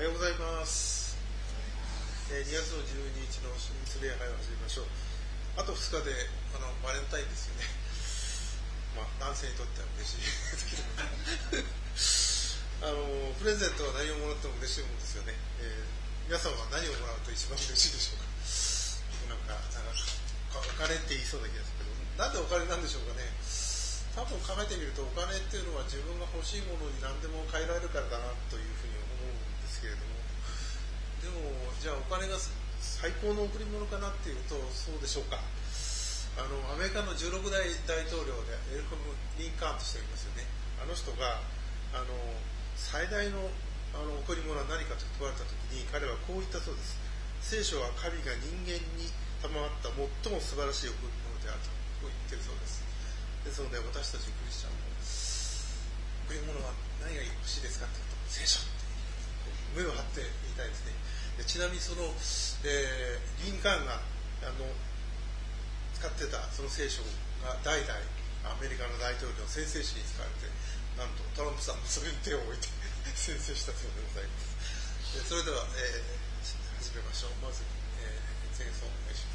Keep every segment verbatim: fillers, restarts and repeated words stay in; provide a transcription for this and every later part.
おはようございます。えー、にがつのじゅうににちの主日礼拝を始めましょう。あとふつかであのバレンタインですよね。まあ男性にとっては嬉しいですけどあのプレゼントは何をもらっても嬉しいものですよね。えー、皆さんは何をもらうと一番嬉しいでしょうか。なんかなんかお金って言いそうな気がするけど、なんでお金なんでしょうかね。多分考えてみるとお金っていうのは自分が欲しいものに何でも変えられるからだなというふうに思うんですけれども、でもじゃあお金が最高の贈り物かなっていうとそうでしょうか。あのアメリカのじゅうろくだい大統領でエルフム・リンカーンとしていますよね。あの人があの最大のあの贈り物は何かと問われた時に彼はこう言ったそうです。聖書は神が人間に賜った最も素晴らしい贈り物であるとこう言ってるそうです。ですので私たちクリスチャンも贈り物は何が欲しいですかというと聖書って目を張って言いたいですね。でちなみにその、えー、リンカーンがあの使ってたその聖書が代々アメリカの大統領宣誓詩に使われて、なんとトランプさんもそれに手を置いて宣誓したそうでございます。でそれでは、えー、始めましょう。まず、えー、前奏お願いします。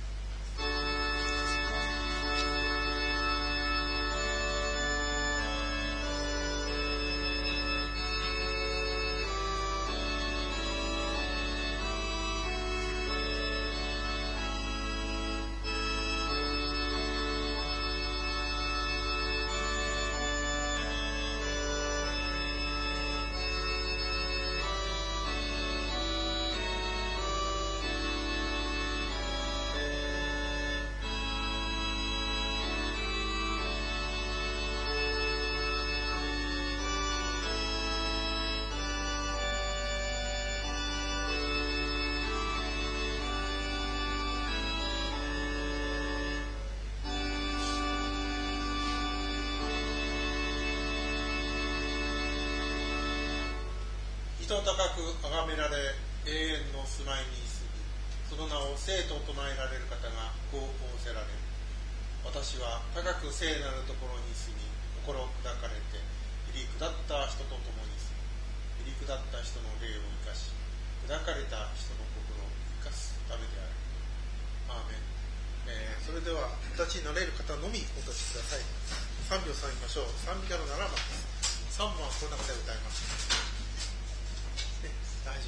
高く崇められ永遠の住まいに住み、その名を聖と唱えられる方がこう仰せられる。私は高く聖なるところに住み、心砕かれて入り下った人と共に住み、入り下った人の霊を生かし、砕かれた人の心を生かすためである。アーメン。えー、それではお立ちになれる方のみお立ちください。賛美を賛美ましょう。賛美歌のななばんです。さんばんはこんな方で歌います。大丈夫です。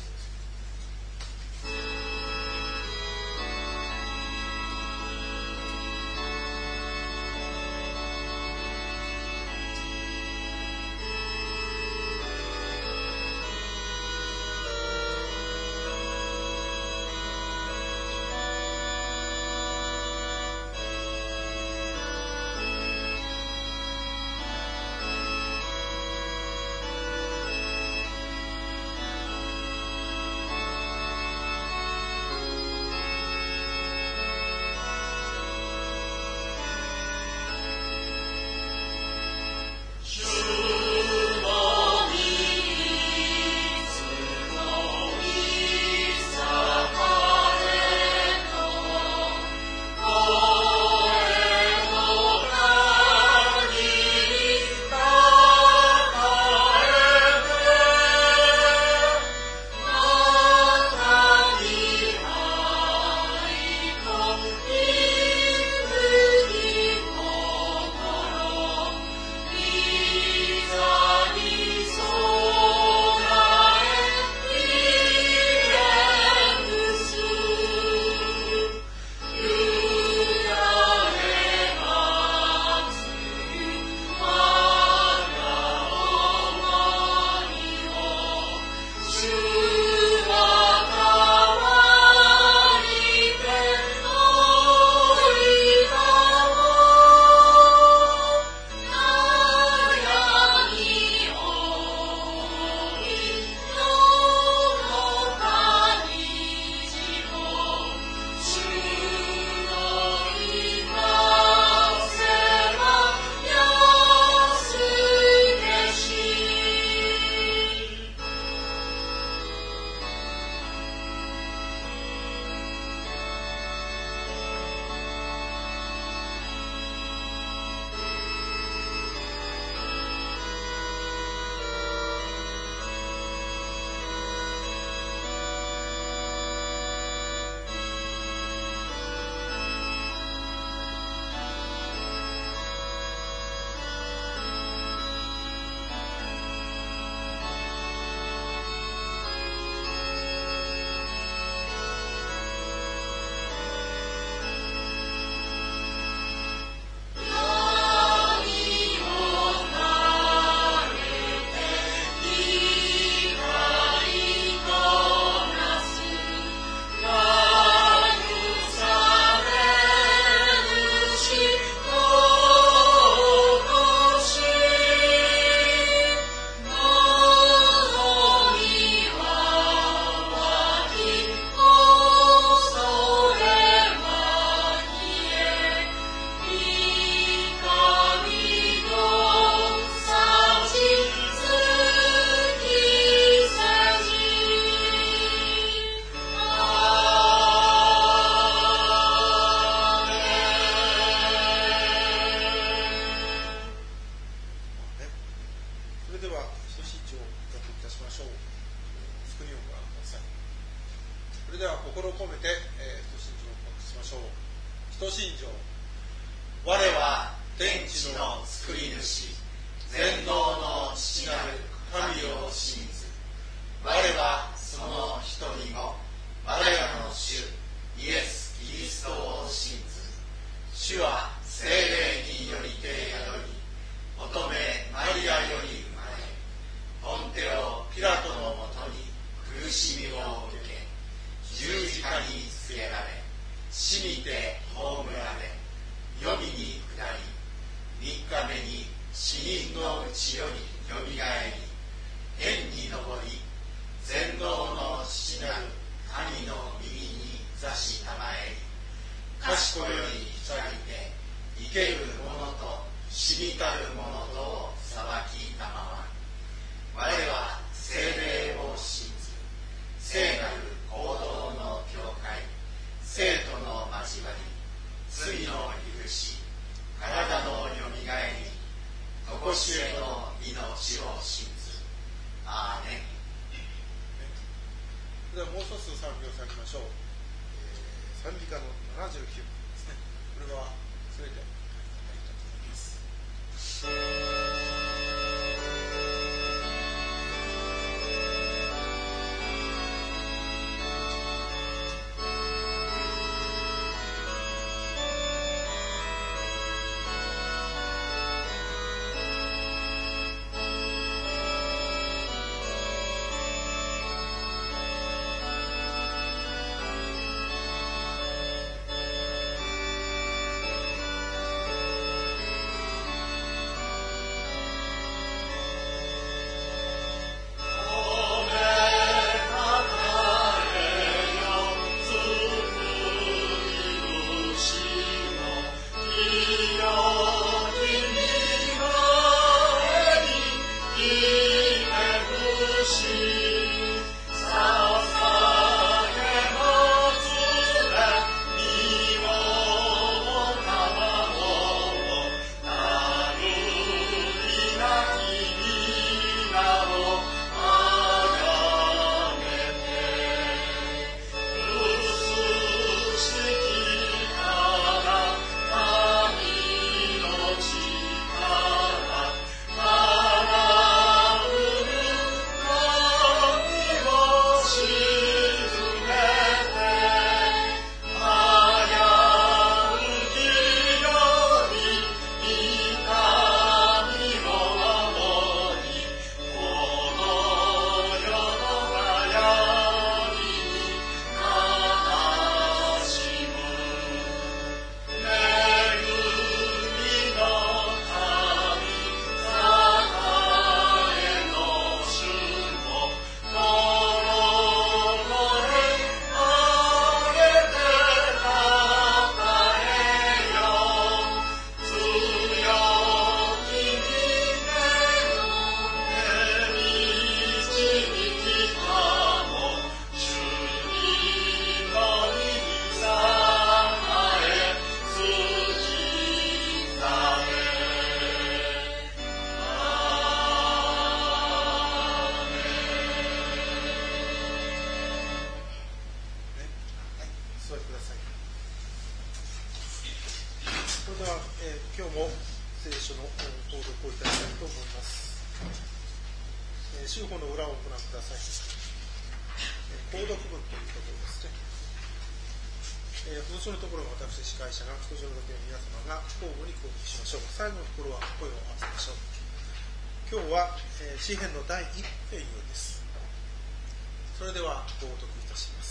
込めて、えー、使徒信条を告白しましょう。使徒信条。 我は天地の作り主、全能の父なる神を信ず。我はその一人子、我らの主イエス・キリストを信ず。主は聖霊によりて宿り、乙女マリアより生まれ、ポンテオ・ピラトのもとに苦しみを受け、十字架につけられ、死にて葬られ、黄泉に下り、三日目に死人のうちよりよみがえり、天に昇り、全能の父なる神の右に座したまえり、賢より下りて生ける者と死にたる者とを裁きたまわる。我は聖霊を信ず。聖なる行動の教会、生徒の交わり、罪の許し、体のよみがえり、常しえの命を信ず。アーメン。 ではもう一つ賛美をさげましょう。えー、賛美歌のななじゅうきゅうばんですね。これはそれでやりたいと思います。詩編のだいいちページです。それでは朗読いたします。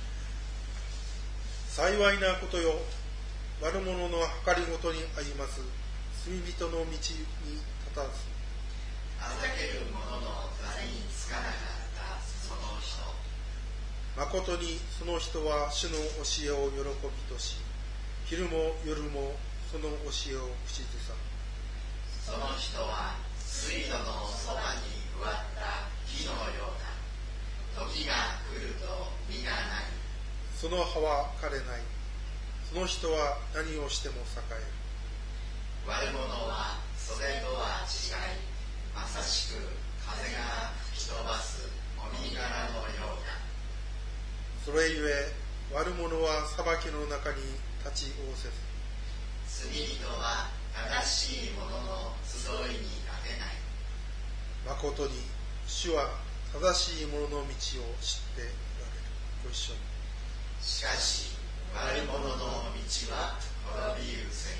幸いなことよ、悪者の計りごとに歩まず、罪人の道に立たず、 あざける者の座につかなかったその人、 まことにその人は主の教えを喜びとし、昼も夜もその教えを口ずさむ。その人は水路のそばに植わった木のようだ。時が来ると実がない。 その葉は枯れない。その人は何をしても栄える。 悪者はそれとは違い、まさしく風が吹き飛ばすもみ殻のようだ。 それゆえ悪者は裁きの中に立ち仰せず、 罪人は正しい者の集いに立てない。 まことに主は正しい者の道を知っておられる。ご一緒に。 しかし悪者の道は滅びゆせ。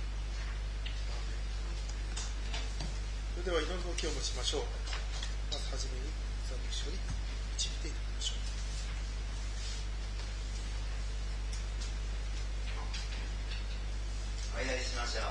それでは祈りの気を持ちましょう。まずはじめに座の一緒に導いていただきましょう。 お祈りしましょう。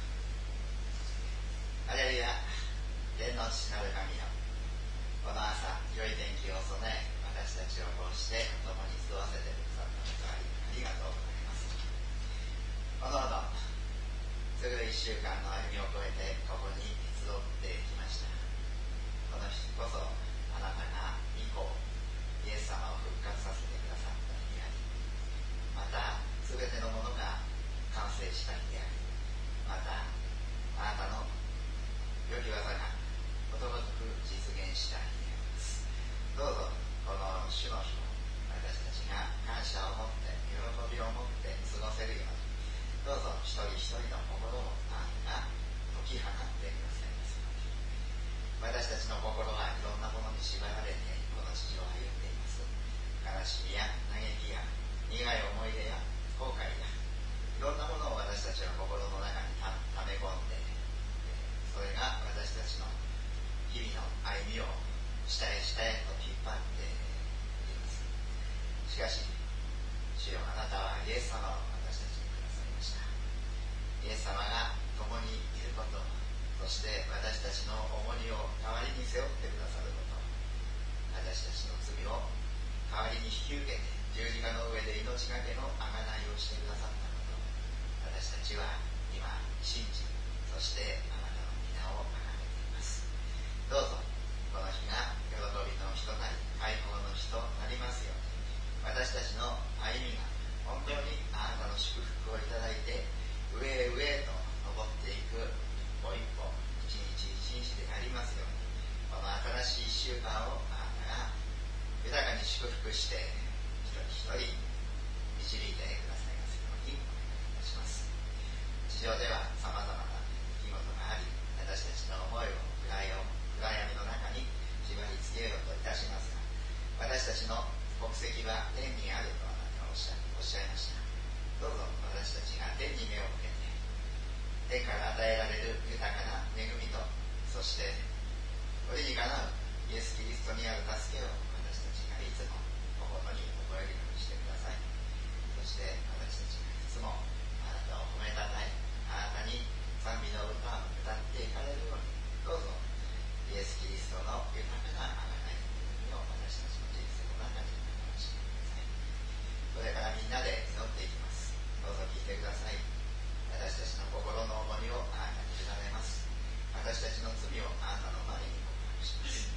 ハレルヤ。天の父なる神よ、この朝良い天気を備え、私たちをこうして共に過ごせてくださったことありありがとうございます。このほどすぐいっしゅうかんの歩みを越えてここに集ってきました。この日こそあなたが御子イエス様を復活させてくださった日であり、またすべてのものが完成した日であり、またあなたの良き技がことごとく実現した日であります。どうぞこの主の日を私たちが感謝を持って喜びを持って過ごせるように、どうぞ一人一人の心をあなたが解き放ってくださいますように。私たちの心はいろんなものに縛られてこの地上を歩んでいます。悲しみや嘆きや苦い思い出や後悔やいろんなものを私たちは心の中にため込んで、それが私たちの日々の歩みを下へ下へと引っ張っています。しかし主よ、あなたはイエス様を私たちにくださいました。イエス様が共にいること、そして私たちの重荷を代わりに背負ってくださること、私たちの罪を代わりに引き受けて十字架の上で命がけの贖いをしてくださったこと、私たちは今信じ、そしてあなたの皆を崇めています。どうぞこの日が喜びの日となり解放の日となりますように、私たちの歩みが本当にあなたの祝福をいただいて上へ上へと登っていく一歩一歩一日一日でありますように、この新しいいっしゅうかんをあなたが豊かに祝福して一人一人導いてくださいますようにお願いいたします。地上ではさまざまな出来事があり、私たちの思いを暗闇の中に縛り付けようといたしますが、私たちの国籍は天にあるとあなたはおっしゃおっしゃいました。どうぞ私たちが天に目を向けて、天から与えられる豊かな恵みと、そしてこれにかなうイエス・キリストにある助けを私たちがいつも心に覚えるようにしてください。そして私たちがいつもあなたを褒めたたえ、あなたに賛美の歌を歌っていかれるように、どうぞイエス・キリストの豊かな贖いを私たちの人生の中に表してください。これからみんなで祈っていきます。どうぞ聞いてください。私たちの心の重荷をあなたに委ねます。私たちの罪をあなたの前に告白します。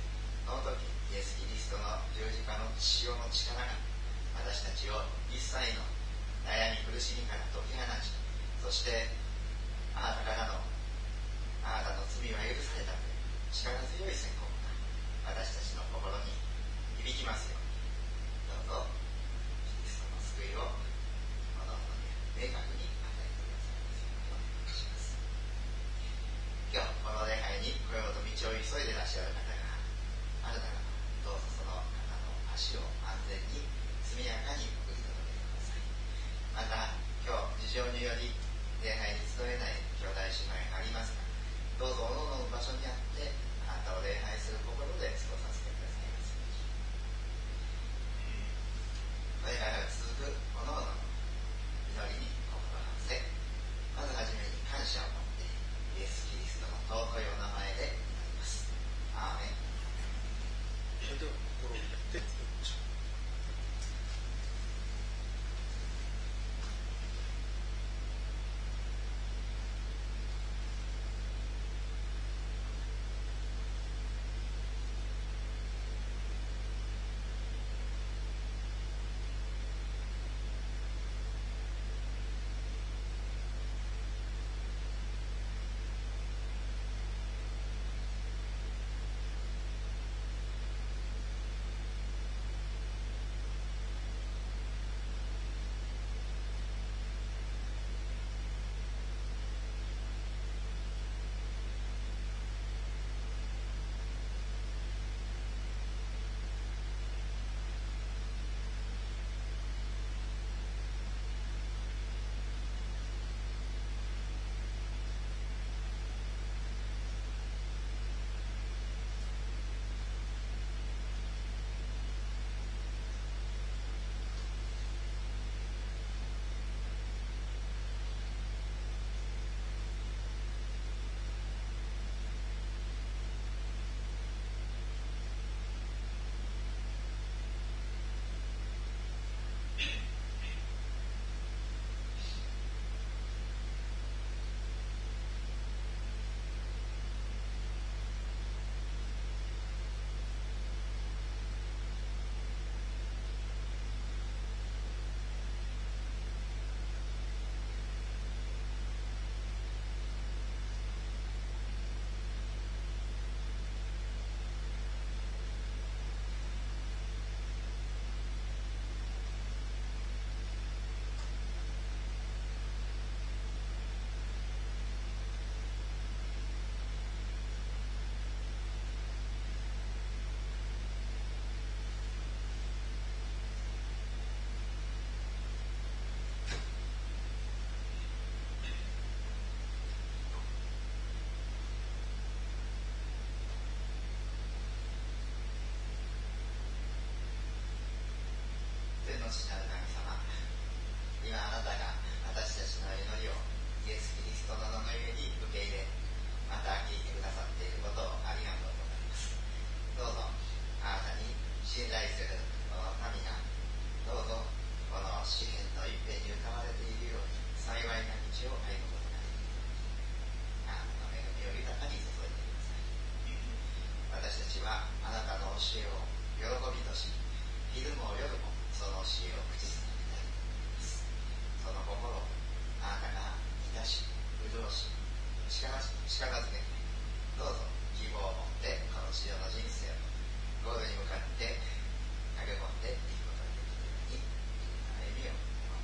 かかってどうぞ希望を持ってこの地上の人生をゴールに向かって投げ込んでいくことができるように歩みを守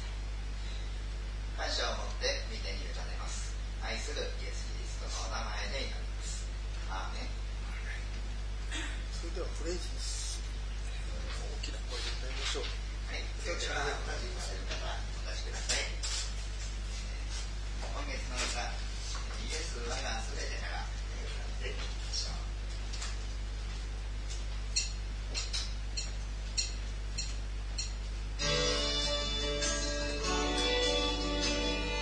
ってください。感謝を持って御手に委ねます。愛するイエス・キリストのお名前で祈ります。アーメン。 それではプレイジです。大きな声で歌いましょう。 はい、それでは同じ歌い方お出しください。今月の歌、イエス我がすべてから歌っていきましょう。「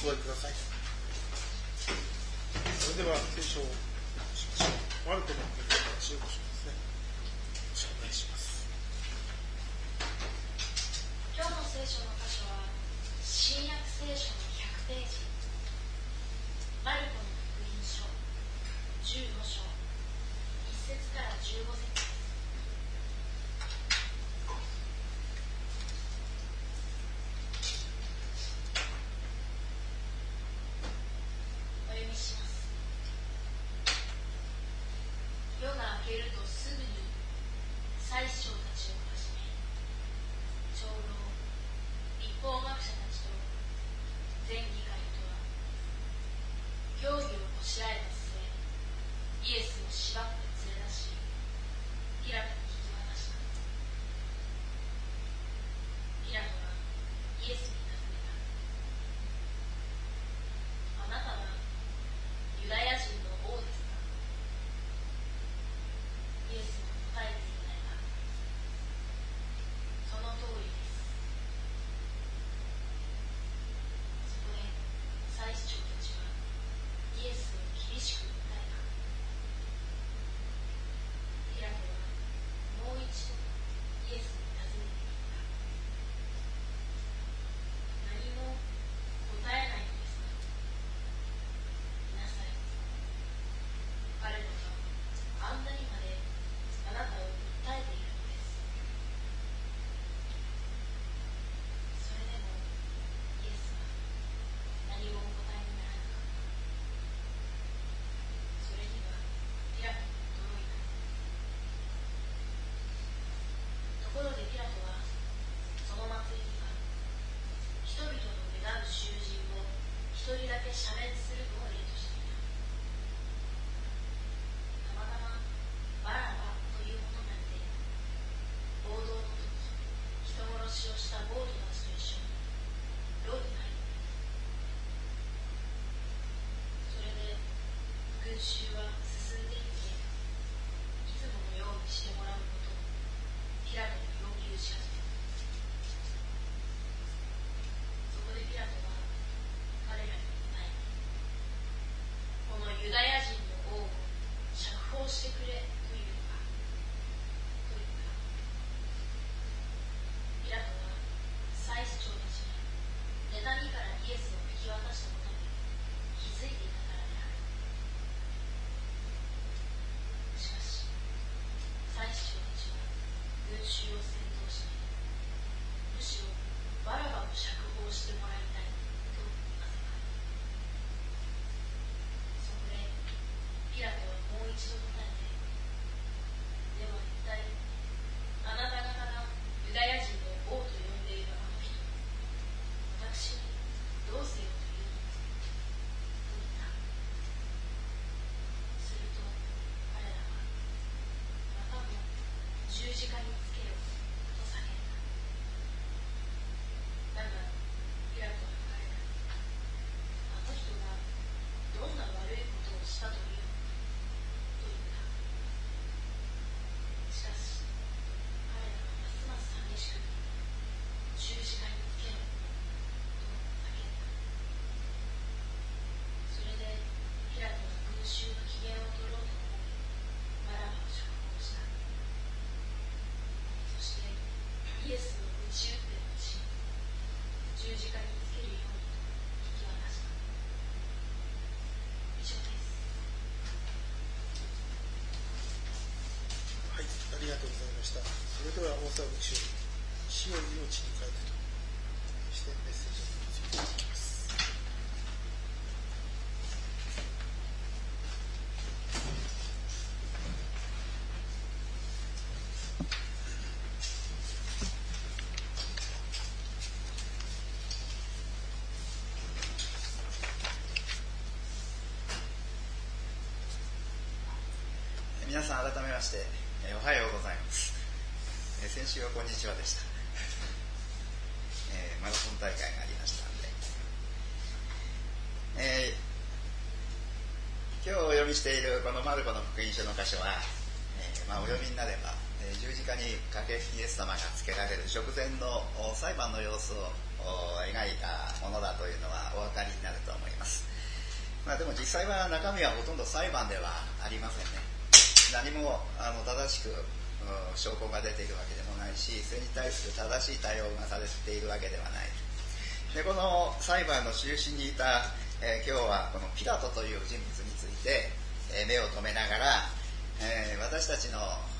座りください。それでは聖書をしましょう。マルコの福音書からじゅうご章ですね。よろしくお願いします。 今日の聖書の箇所は新約聖書のひゃくページ、マルコの福音書じゅうご章いち節からじゅうご節です。お読みします。夜が明けるとすぐに祭司長たちをはじめ長老、立法学者たちと全議会とは教義をこしらえた末、イエスを縛って連れ出し、ピラトに引き渡した。ピラトはイエスに尋ねた。あなたはユダヤ人の王ですか？イエスも答えて言われた。その通りです。そこで祭司長たちはイエスを厳しく訴えた。ピラトはもう一度イエスに尋ねていった。何も答えないのですか？見なさい。彼らはあんなにまであなたを訴えているのです。それでもイエスは何もお答えにならなかった。それにはピラトも驚いた。ところでピラトはその祭りには人々の目立う囚人を一人だけ赦免するのを例としていた。たまたまバラバという者なんで、暴動の時人殺しをした暴徒たちと一緒に牢に入っていた。それで群衆は進んでいっていつものようにしてもらうことをピラトに要求し始めた。そこでピラトは彼らに答えた。このユダヤ人の王を釈放してくれというのかと言った。ピラトは祭司長たちが妬みからイエスを引き渡したことに気づいていたからである。しかし祭司長たちは群衆を先導して、むしろバラバを釈放してもらいたいと言わせた。そこでピラトはもう一度答えて、では一体あなた方がユダヤ人の王と呼んでいるあの人、私にどうせよというのと言った。すると彼らは、またも十字架につけよと叫んだ。だがピラトは彼らに、あの人がどんな悪いことをしたというのかと言った。しかし彼らはますます激しく十字架につけろと叫んだ。それでピラトは群衆の機嫌を取ろうと思い、バラバを釈放した。そしてイエスを鞭打って後、十字架につけるようにと引き渡した。以上です。 はい、ありがとうございました。それでは大沢部長、死を命に変えてと、そしてメッセージを続けていきます。 皆さん改めましてえおはようございます。え先週はこんにちはでした。えー、マラソン大会がありましたので、えー、今日お読みしているこのマルコの福音書の箇所は、えーまあ、お読みになれば十字架にかけイエス様がつけられる直前の裁判の様子を描いたものだというのはお分かりになると思います。まあ、でも実際は中身はほとんど裁判ではありませんね。何もあの正しく証拠が出ているわけでもないし、それに対する正しい対応がされているわけではない。でこの裁判の中心にいた、えー、今日はこのピラトという人物について、えー、目を留めながら、えー、私たちの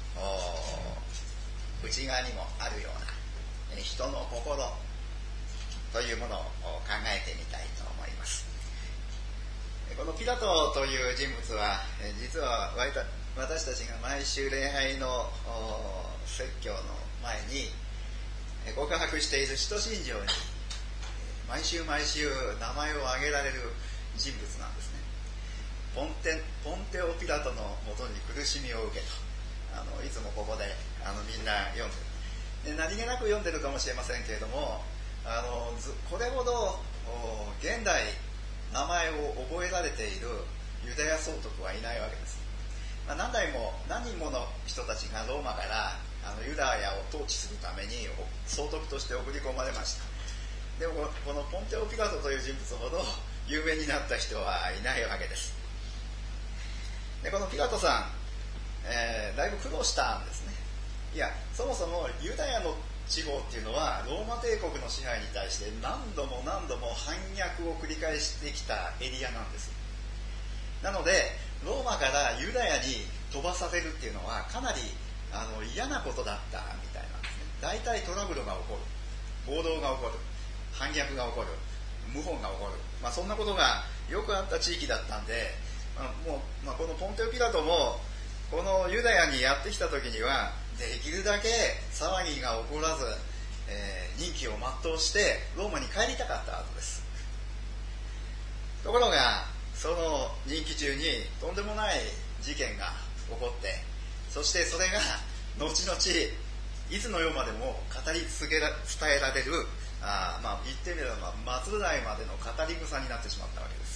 内側にもあるような、えー、人の心というものを考えてみたいと思います。このピラトという人物は、えー、実は私たちが毎週礼拝の説教の前に告白している使徒信条に毎週毎週名前を挙げられる人物なんですね。ポンテ、ポンテオピラトのもとに苦しみを受けと、あのいつもここであのみんな読んでる。で何気なく読んでるかもしれませんけれども、あのこれほど現代名前を覚えられているユダヤ総督はいないわけです。まあ、何代も何人もの人たちがローマからあのユダヤを統治するために総督として送り込まれました。でもこのポンテオピラトという人物ほど有名になった人はいないわけです。でこのピラトさん、えー、だいぶ苦労したんですね。いやそもそもユダヤの地方っていうのはローマ帝国の支配に対して何度も何度も反逆を繰り返してきたエリアなんです。なのでローマからユダヤに飛ばされるっていうのはかなりあの嫌なことだったみたいなんですね。大体トラブルが起こる、暴動が起こる、反逆が起こる、謀反が起こる、まあ、そんなことがよくあった地域だったんで、まあもうまあ、このポンテオピラトもこのユダヤにやってきた時にはできるだけ騒ぎが起こらず、えー、任期を全うしてローマに帰りたかったはずです。ところがその任期中にとんでもない事件が起こって、そしてそれが後々いつの世までも語り続けら伝えられる、あまあ言ってみれば末代までの語り草になってしまったわけです。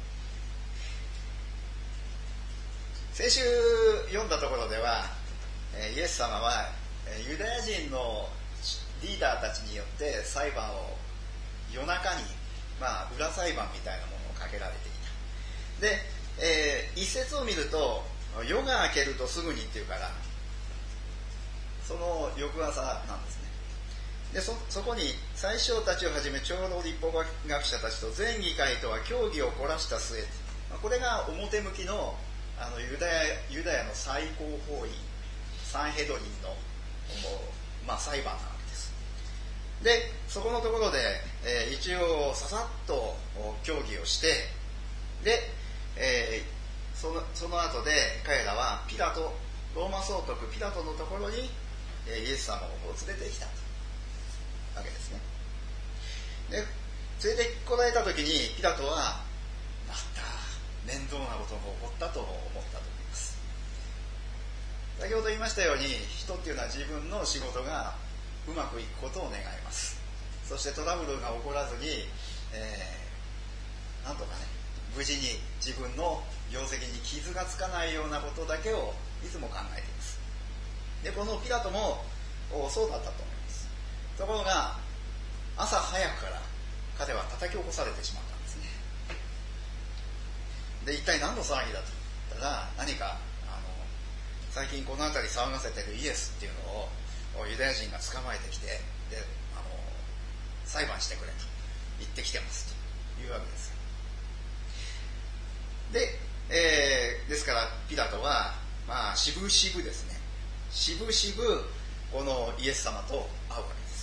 先週読んだところではイエス様はユダヤ人のリーダーたちによって裁判を夜中に、まあ、裏裁判みたいなものをかけられていた。で、えー、一節を見ると夜が明けるとすぐにっていうからその翌朝なんですね。で そ, そこに宰相たちをはじめ長老立法学者たちと全議会とは協議を凝らした末、これが表向きの、 あの ユダヤ、ユダヤの最高法院サンヘドリンの、まあ、裁判なわけです。でそこのところで、えー、一応ささっと協議をして、で、えー、そのその後で彼らはピラトローマ総督ピラトのところに、えー、イエス様を連れてきたわけですね。で連れてこられた時にピラトはまた面倒なことが起こったと思ったと思います。先ほど言いましたように人っていうのは自分の仕事がうまくいくことを願います。そしてトラブルが起こらずに、えー、なんとかね無事に自分の業績に傷がつかないようなことだけをいつも考えています。でこのピラトもそうだったと思います。ところが朝早くから彼は叩き起こされてしまったんですね。で一体何の騒ぎだと言ったら、何かあの最近この辺り騒がせてるイエスっていうのをユダヤ人が捕まえてきて、であの裁判してくれと言ってきてますというわけです。で、えー、ですからピラトはまあしぶしぶですねしぶしぶこのイエス様と会うわけです。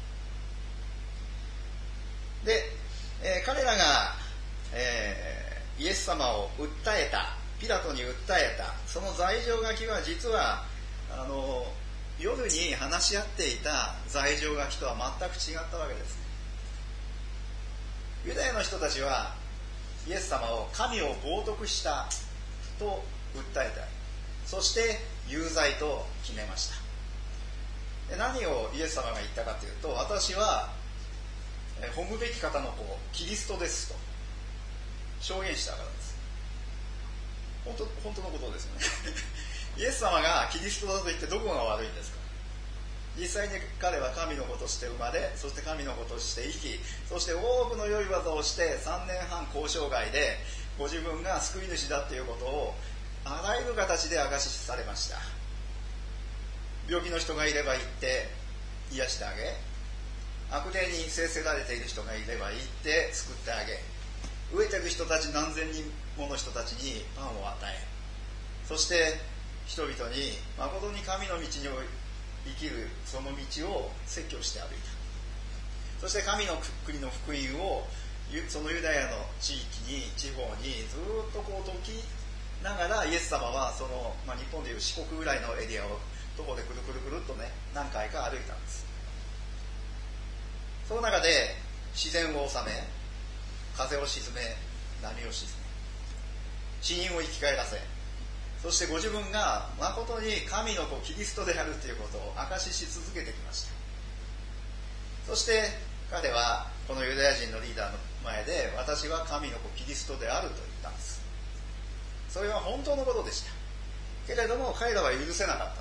で、えー、彼らが、えー、イエス様を訴えたピラトに訴えたその罪状書きは実はあの夜に話し合っていた罪状書きとは全く違ったわけですね。ユダヤの人たちはイエス様を神を冒涜したと訴えた。そして有罪と決めました。で何をイエス様が言ったかというと、私は褒むべき方の子キリストですと証言したからです。本当、本当のことですよねイエス様がキリストだと言ってどこが悪いんですか。実際に彼は神の子として生まれ、そして神の子として生き、そして多くの良い技をしてさんねんはん交渉外でご自分が救い主だということをあらゆる形で証しされました。病気の人がいれば行って癒してあげ、悪霊に制せられている人がいれば行って救ってあげ、飢えている人たち何千人もの人たちにパンを与え、そして人々に誠に神の道に生きるその道を説教して歩いた。そして神の国の福音をそのユダヤの地域に地方にずっとこう説きながら、イエス様はその、まあ、日本でいう四国ぐらいのエリアを徒歩でくるくるくるっとね何回か歩いたんです。その中で自然を治め、風を鎮め、波を鎮め、死人を生き返らせ、そしてご自分が誠に神の子キリストであるということを証しし続けてきました。そして彼はこのユダヤ人のリーダーの前で、私は神の子キリストであると言ったんです。それは本当のことでした。けれども彼らは許せなかった。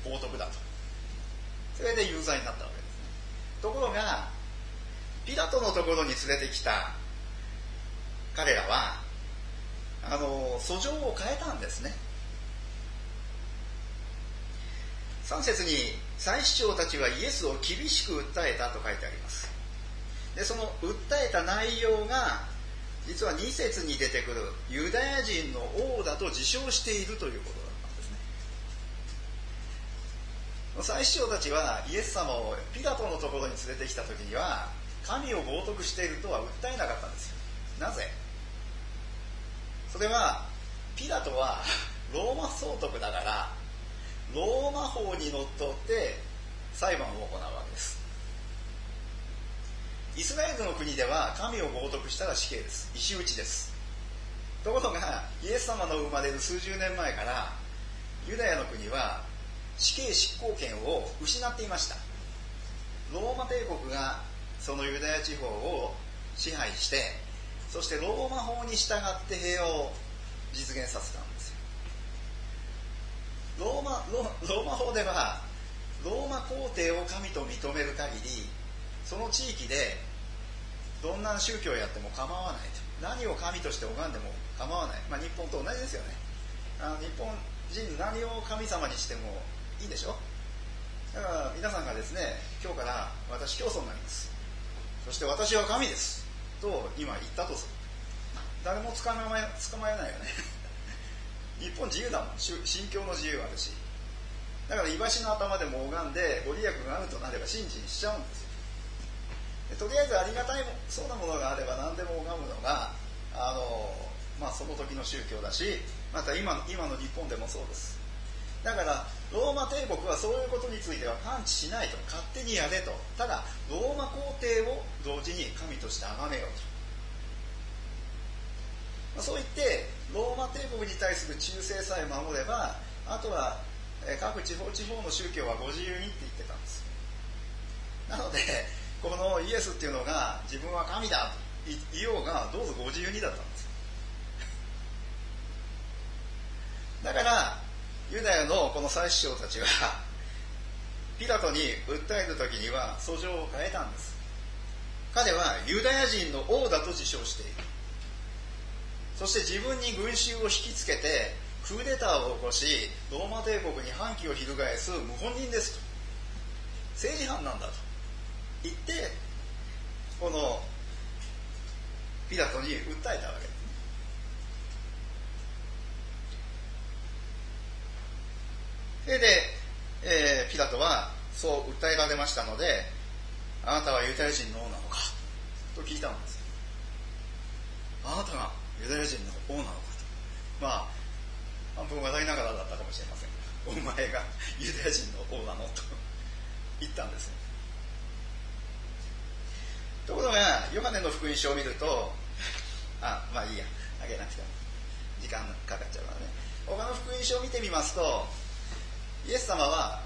冒涜だと。それで有罪になったわけですね。ところがピラトのところに連れてきた彼らはあの訴状を変えたんですね。さん節に祭司長たちはイエスを厳しく訴えたと書いてあります。でその訴えた内容が実はに節に出てくるユダヤ人の王だと自称しているということだったんですね。祭司長たちはイエス様をピラトのところに連れてきた時には神を冒涜しているとは訴えなかったんですよ。なぜ？それはピラトはローマ総督だからローマ法にのっとって裁判を行うわけです。イスラエルの国では神を冒涜したら死刑です。石打ちです。ところがイエス様の生まれる数十年前からユダヤの国は死刑執行権を失っていました。ローマ帝国がそのユダヤ地方を支配して、そしてローマ法に従って平和を実現させたんですよ。ローマ、ロ、ローマ法ではローマ皇帝を神と認める限りその地域でどんな宗教をやっても構わないと。何を神として拝んでも構わない。まあ日本と同じですよね。あの日本人何を神様にしてもいいでしょ。だから皆さんがですね、今日から私教祖になります、そして私は神ですと今言ったとする。誰も捕まえ、捕まえないよね日本自由だもん。信教の自由あるし。だからイワシの頭でも拝んでご利益があるとなれば信心しちゃうんですよ。とりあえずありがたいそうなものがあれば何でも拝むのがあの、まあ、その時の宗教だし、また 今, 今の日本でもそうです。だからローマ帝国はそういうことについては関知しないと。勝手にやれと。ただローマ皇帝を同時に神として崇めようと、まあ、そう言ってローマ帝国に対する忠誠さえ守れば、あとは各地方地方の宗教はご自由にって言ってたんです。なのでこのイエスっていうのが自分は神だと言おうがどうぞご自由にだったんです。だからユダヤのこの祭司長たちはピラトに訴える時には訴状を変えたんです。彼はユダヤ人の王だと自称している。そして自分に群衆を引きつけてクーデターを起こしローマ帝国に反旗を翻す謀反人ですと、政治犯なんだと言ってこのピラトに訴えたわけです。それで、えー、ピラトはそう訴えられましたので、あなたはユダヤ人の王なのかと聞いたんです。あなたがユダヤ人の王なのかと。まあ半分笑いながらだったかもしれませんが、お前がユダヤ人の王なのと言ったんですよ。ところがヨハネの福音書を見ると、あ、まあいいや、あげなくても時間かかっちゃうからね。他の福音書を見てみますと、イエス様は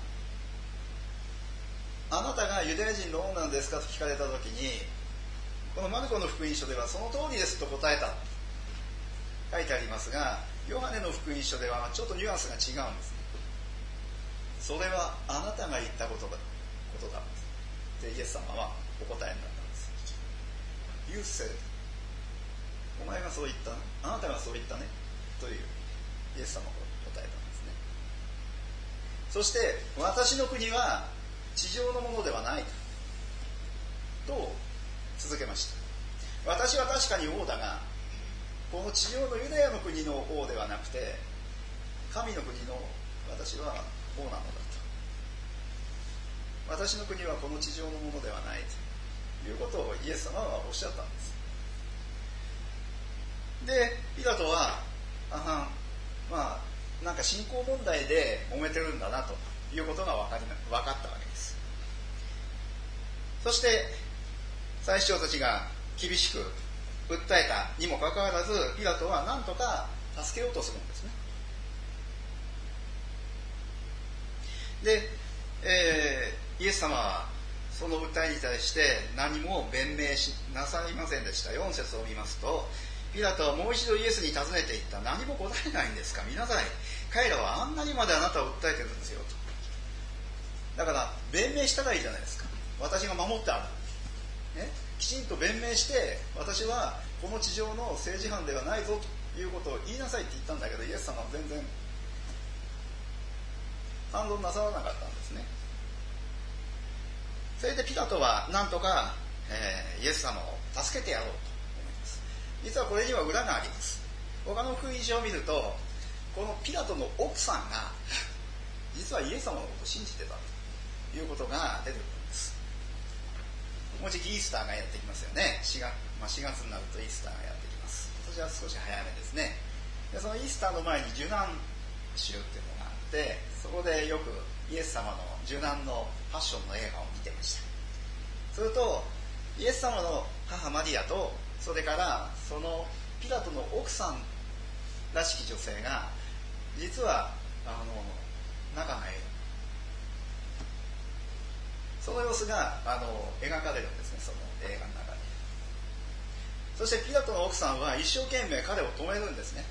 あなたがユダヤ人の王なんですかと聞かれたときに、このマルコの福音書ではその通りですと答えた書いてありますが、 ヨハネの福音書ではちょっとニュアンスが違うんですね。それはあなたが言ったことだことだってイエス様はお答えになったんです。 You said、 お前がそう言ったね、あなたがそう言ったねというイエス様が答えたんですね。そして私の国は地上のものではないと続けました。私は確かに王だが、この地上のユダヤの国の王ではなくて、神の国の私は王なのだと。私の国はこの地上のものではないということをイエス様はおっしゃったんです。で、ピラトは、あはん、まあ、なんか信仰問題で揉めてるんだなということが分かり、分かったわけです。そして、祭司長たちが厳しく訴えたにもかかわらず、ピラトは何とか助けようとするんですね。で、えー、イエス様はその訴えに対して何も弁明しなさいませんでした。よん節を見ますと、ピラトはもう一度イエスに尋ねていった。何も答えないんですか、見なさい。彼らはあんなにまであなたを訴えてるんですよと。だから弁明したらいいじゃないですか。私が守ってある、ね、きちんと弁明して私はこの地上の政治犯ではないぞということを言いなさいって言ったんだけど、イエス様は全然反論なさらなかったんですね。それでピラトはなんとか、えー、イエス様を助けてやろうと思います。実はこれには裏があります。他の福音書を見ると、このピラトの奥さんが実はイエス様のことを信じてたということが出てくるんです。もうじきイースターがやってきますよね。 4, 月、まあ、しがつになるとイースターがやってきます。今年は少し早めですね。でそのイースターの前に受難週っていうのがあって、そこでよくイエス様の受難のパッションの映画を見てました。するとイエス様の母マリアと、それからそのピラトの奥さんらしき女性が実はあの仲がいる、その様子があの描かれるんですね、その映画の中で。そしてピラトの奥さんは一生懸命彼を止めるんですね。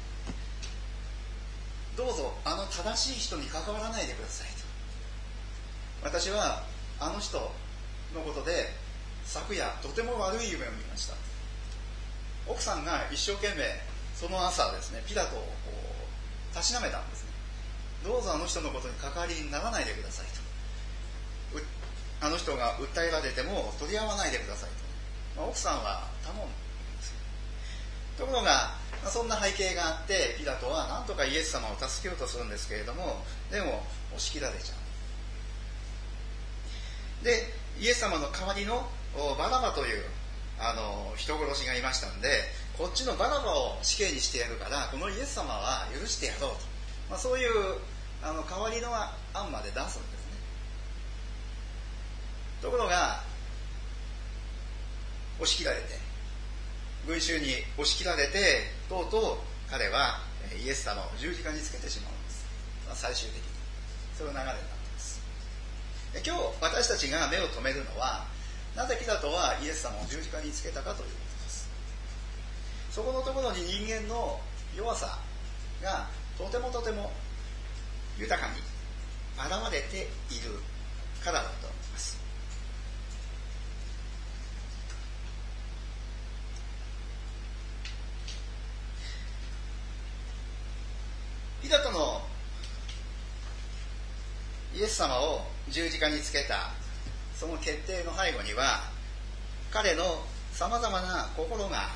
どうぞあの正しい人に関わらないでくださいと。私はあの人のことで昨夜とても悪い夢を見ました。奥さんが一生懸命その朝ですね、ピラトをこうたしなめたんですね。どうぞあの人のことに関わりにならないでくださいと。あの人が訴えられても取り合わないでくださいと、まあ、奥さんは頼んだんですよ。ところが、まあ、そんな背景があってピラトは何とかイエス様を助けようとするんですけれども、でも押し切られちゃう。でイエス様の代わりのバラバというあの人殺しがいましたんで、こっちのバラバを死刑にしてやるからこのイエス様は許してやろうと、まあ、そういうあの代わりの案まで出すんですね。ところが押し切られて、群衆に押し切られて、とうとう彼はイエス様を十字架につけてしまうんです、まあ、最終的にそういう流れになっています。で今日私たちが目を留めるのは、なぜピラトはイエス様を十字架につけたかということです。そこのところに人間の弱さがとてもとても豊かに現れているからだと思います。ピラトのイエス様を十字架につけたその決定の背後には、彼のさまざまな心が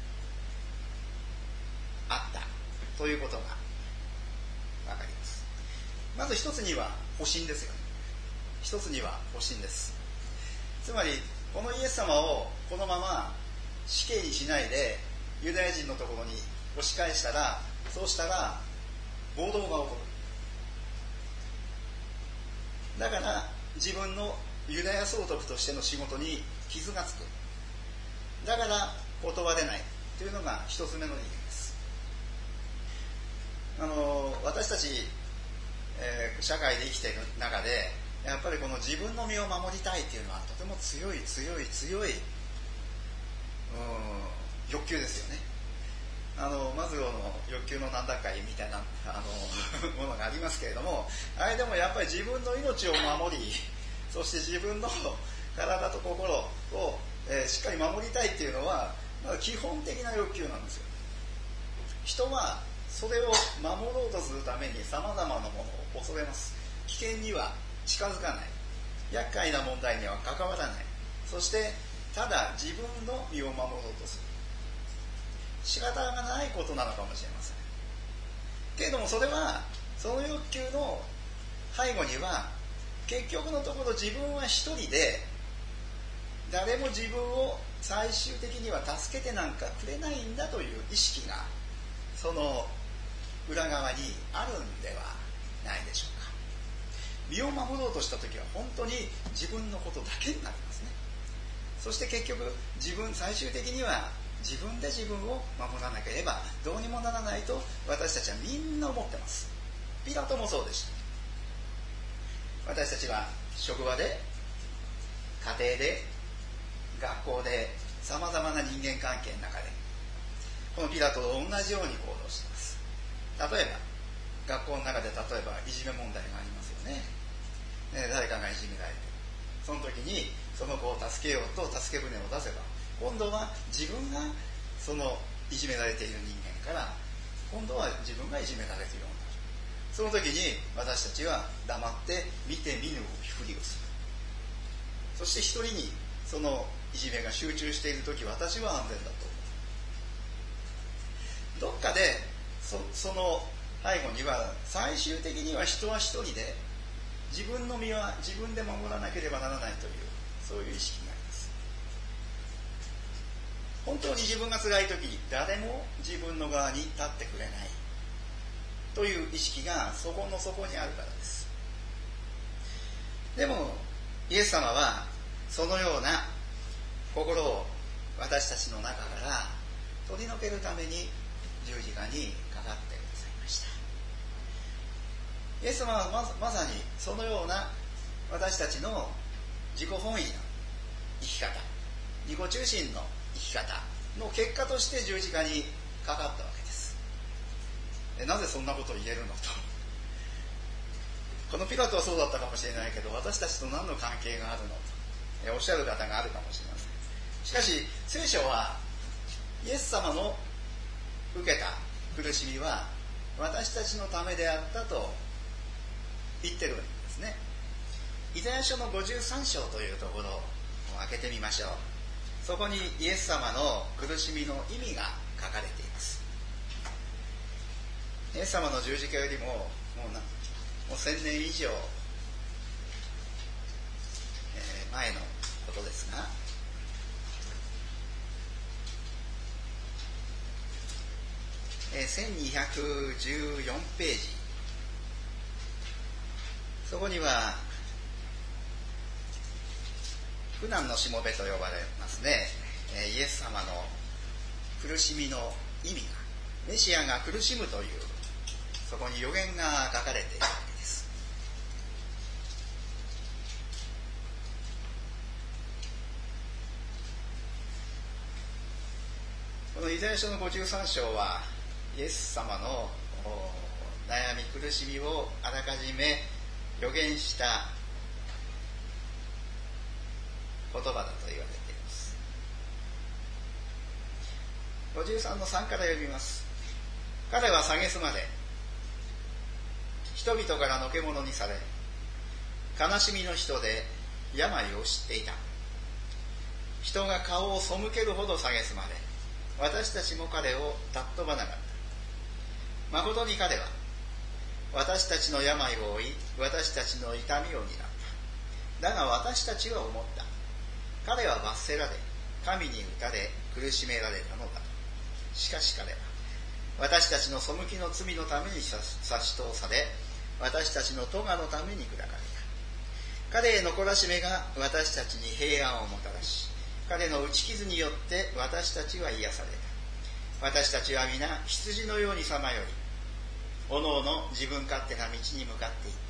あったということがわかります。まず一つには保身ですよね。一つには保身です。つまりこのイエス様をこのまま死刑にしないでユダヤ人のところに押し返したら、そうしたら暴動が起こる。だから自分のユダヤ総督としての仕事に傷がつく。だから断れないというのが一つ目の理由です。あの私たち、えー、社会で生きている中でやっぱりこの自分の身を守りたいというのはとても強い強い強い、うん、欲求ですよね。 あのマズローの欲求のなんだかいみたいなあのものがありますけれども、あれでもやっぱり自分の命を守り、そして自分の体と心を、えー、しっかり守りたいっていうのは、まあ、基本的な欲求なんですよ。人はそれを守ろうとするためにさまざまなものを恐れます。危険には近づかない、厄介な問題には関わらない、そしてただ自分の身を守ろうとする。仕方がないことなのかもしれませんけれども、それはその欲求の背後には結局のところ自分は一人で誰も自分を最終的には助けてなんかくれないんだという意識がその裏側にあるんではないでしょうか。身を守ろうとした時は本当に自分のことだけになりますね。そして結局自分最終的には自分で自分を守らなければどうにもならないと私たちはみんな思ってます。ピラトもそうでした。私たちは職場で、家庭で、学校でさまざまな人間関係の中でこのピラトと同じように行動しています。例えば学校の中で例えばいじめ問題がありますよね。ね、誰かがいじめられて、その時にその子を助けようと助け舟を出せば、今度は自分がそのいじめられている人間から今度は自分がいじめられているようになる。その時に私たちは黙って見て見ぬふりをする。そして一人にそのいじめが集中している時、私は安全だと思う。どっかで そ, その背後には最終的には人は一人で自分の身は自分で守らなければならないという、そういう意識があります。本当に自分が辛い時、誰も自分の側に立ってくれないという意識がそこの底にあるからです。でもイエス様はそのような心を私たちの中から取り除けるために十字架にかかってくださいました。イエス様は ま, まさにそのような私たちの自己本位な生き方、自己中心の生き方の結果として十字架にかかったわけです。えなぜそんなことを言えるのと、このピラトはそうだったかもしれないけど私たちと何の関係があるのとえおっしゃる方があるかもしれません。しかし聖書はイエス様の受けた苦しみは私たちのためであったと言ってるんですね。イザヤ書のごじゅうさん章というところを開けてみましょう。そこにイエス様の苦しみの意味が書かれています。イエス様の十字架よりももうなもう千年以上、えー、前のことですが、えー、せんにひゃくじゅうよんページ、そこには苦難のしもべと呼ばれますね。えー、イエス様の苦しみの意味が、メシアが苦しむというそこに予言が書かれているわけです。このイザヤ書のごじゅうさん章はイエス様の悩み苦しみをあらかじめ予言した言葉だと言われています。ごじゅうさんのさんから読みます。彼は蔑まれ、人々からのけ者にされ、悲しみの人で病を知っていた。人が顔を背けるほど蔑まれ、私たちも彼を尊ばなかった。誠に彼は私たちの病を負い、私たちの痛みを担った。だが私たちは思った。彼は罰せられ、神に打たれ苦しめられたのだと。しかし彼は私たちの背きの罪のために差し通され、私たちの咎のために砕かれた。彼への懲らしめが私たちに平安をもたらし、彼の打ち傷によって私たちは癒された。私たちは皆羊のようにさまよい、おのおの自分勝手な道に向かっていった。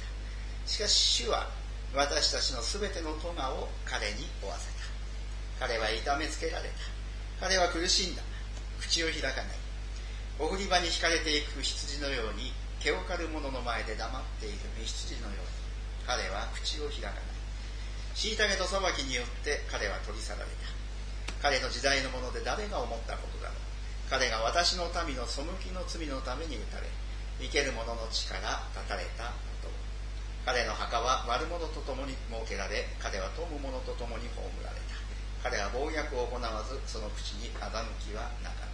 しかし主は私たちのすべての咎を彼に負わせた。彼は痛めつけられた。彼は苦しんだ。口を開かない。 送り場に引かれていく羊のように、毛を刈る者の前で黙っている雌羊のように、彼は口を開かない。虐げと裁きによって彼は取り去られた。彼の時代のもので誰が思ったことだろう。彼が私の民の背きの罪のために打たれ、生ける者の地から断たれたこと。彼の墓は悪者と共に設けられ、彼は富む者と共に葬られた。彼は暴虐を行わず、その口に欺きはなかった。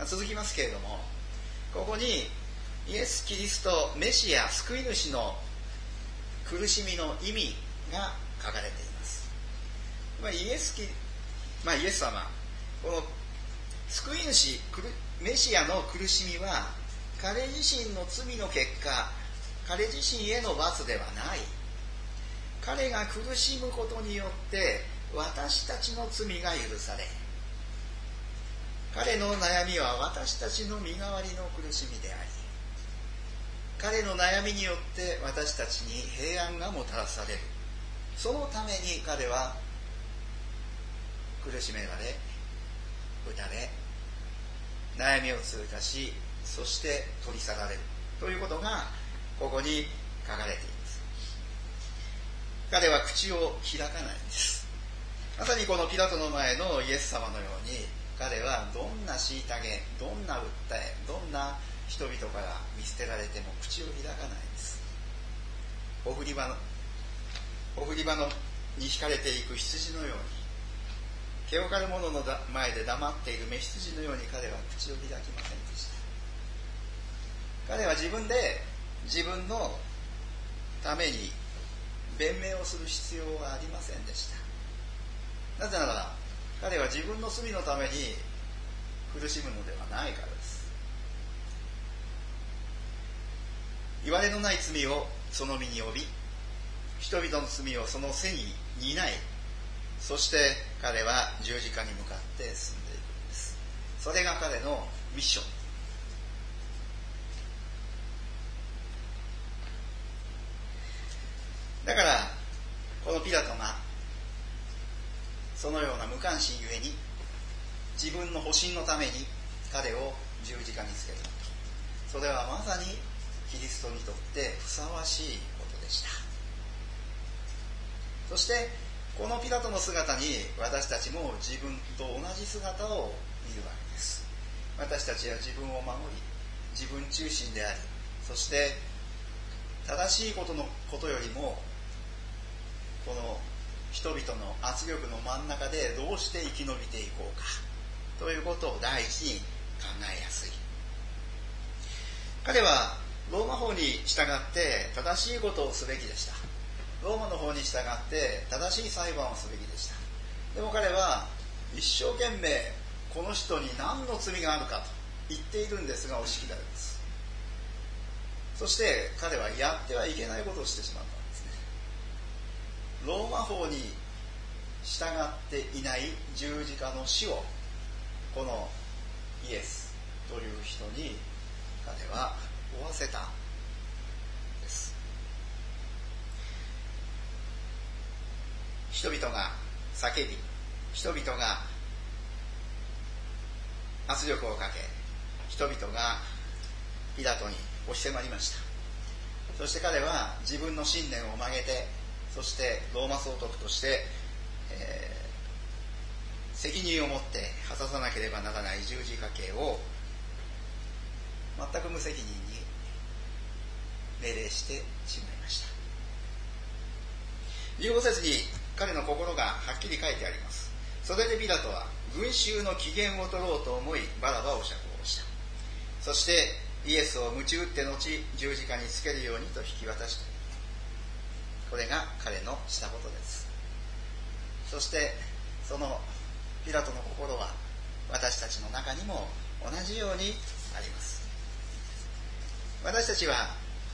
続きますけれども、ここにイエス・キリストメシア救い主の苦しみの意味が書かれています。まあ、イエスキ、まあ、イエス様、この救い主メシアの苦しみは彼自身の罪の結果、彼自身への罰ではない。彼が苦しむことによって私たちの罪が許され、彼の悩みは私たちの身代わりの苦しみであり、彼の悩みによって私たちに平安がもたらされる。そのために彼は苦しめられ、打たれ、悩みを通過し、そして取り去られるということがここに書かれています。彼は口を開かないんです。まさにこのピラトの前のイエス様のように、彼はどんな虐げ、どんな訴え、どんな人々から見捨てられても口を開かないんです。送り場の送り場のに引かれていく羊のように、毛を刈る者の前で黙っている雌羊のように彼は口を開きませんでした。彼は自分で自分のために弁明をする必要はありませんでした。なぜなら彼は自分の罪のために苦しむのではないからです。いわれのない罪をその身に帯び、人々の罪をその背に担い、そして彼は十字架に向かって進んでいくんです。それが彼のミッション。だからこのピラトがそのような無関心ゆえに、自分の保身のために彼を十字架につける。それはまさにキリストにとってふさわしいことでした。そしてこのピラトの姿に私たちも自分と同じ姿を見るわけです。私たちは自分を守り、自分中心であり、そして正しいことのことよりもこの人々の圧力の真ん中でどうして生き延びていこうかということを第一に考えやすい。彼はローマ法に従って正しいことをすべきでした。ローマの法に従って正しい裁判をすべきでした。でも彼は一生懸命この人に何の罪があるかと言っているんですが押し切られます。そして彼はやってはいけないことをしてしまったんですね。ローマ法に従っていない十字架の死をこのイエスという人に彼は負わせたんです。人々が叫び、人々が圧力をかけ、人々がピラトに押し迫りました。そして彼は自分の信念を曲げて、そしてローマ総督として、えー、責任を持って果たさなければならない十字架刑を全く無責任に命令してしまいました。じゅうご節に彼の心がはっきり書いてあります。それでピラトは群衆の機嫌を取ろうと思いバラバを釈放した。そしてイエスを鞭打って後十字架につけるようにと引き渡した。これが彼のしたことです。そしてそのピラトの心は私たちの中にも同じようにあります。私たちは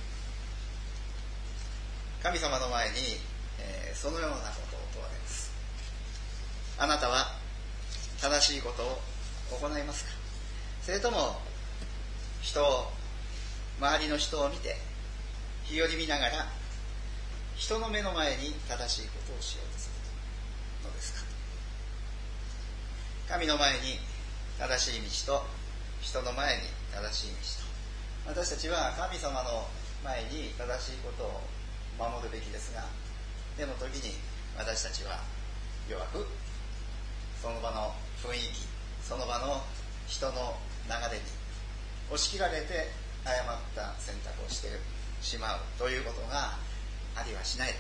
神様の前に、えー、そのようなことを問われます。あなたは正しいことを行いますか？それとも人を、周りの人を見て日和見ながら人の目の前に正しいことをしようとするのですか？神の前に正しい道と人の前に正しい道と、私たちは神様の前に正しいことを守るべきですが、でも時に私たちは弱く、その場の雰囲気、その場の人の流れに押し切られて誤った選択をしてしまうということがありはしないだろ